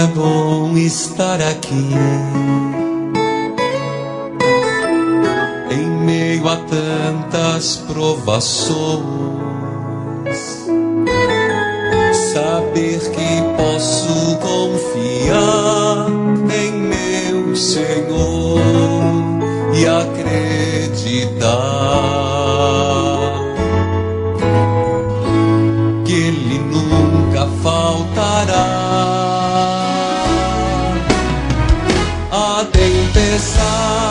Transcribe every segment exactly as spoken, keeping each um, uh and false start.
é bom estar aqui, em meio a tantas provações, saber que posso confiar em meu Senhor e acreditar que Ele nunca faltará. A tempestade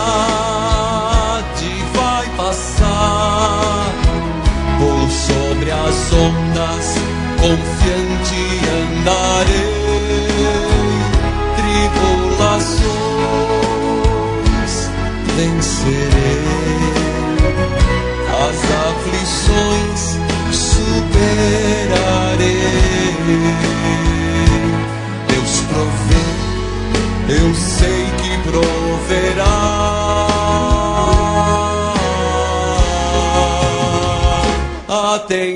vai passar por sobre as ondas, confiante andarei. Tribulações vencerei, as aflições superarei. Deus provê, eu sei que proverá. A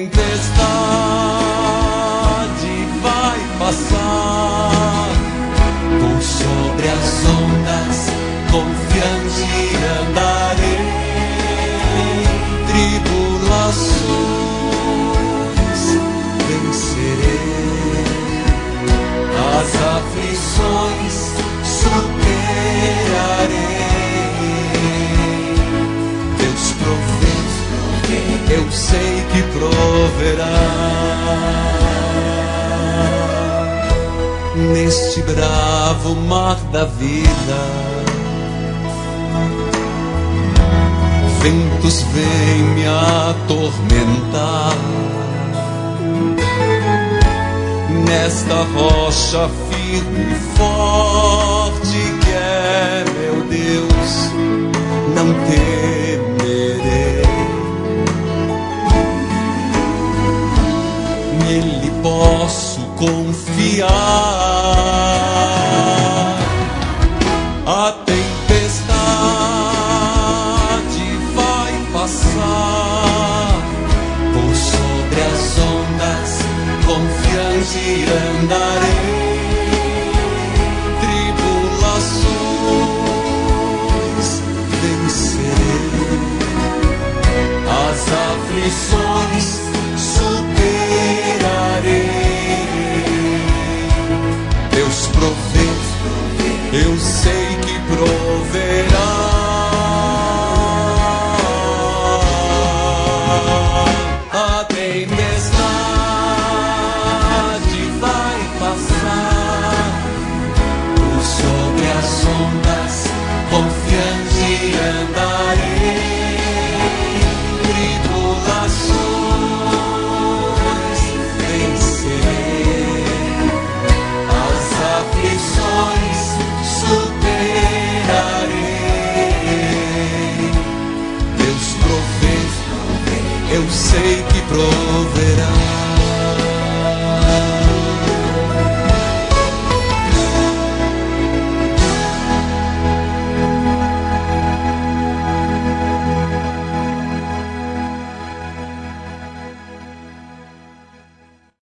tempestade vai passar por sobre as ondas, confiante andarei. Tribulações vencerei, as aflições superarei. Deus provê, eu sei que proverá. Neste bravo mar da vida, ventos vêm me atormentar. Nesta rocha firme e forte que é meu Deus, não temerei. Nele posso confiar. A tempestade vai passar por sobre as ondas, confiante andarei. Tribulações vencerei, as aflições superarei. Deus provê, eu sei que proverá. A tempestade vai passar por sobre as ondas, confiante andar.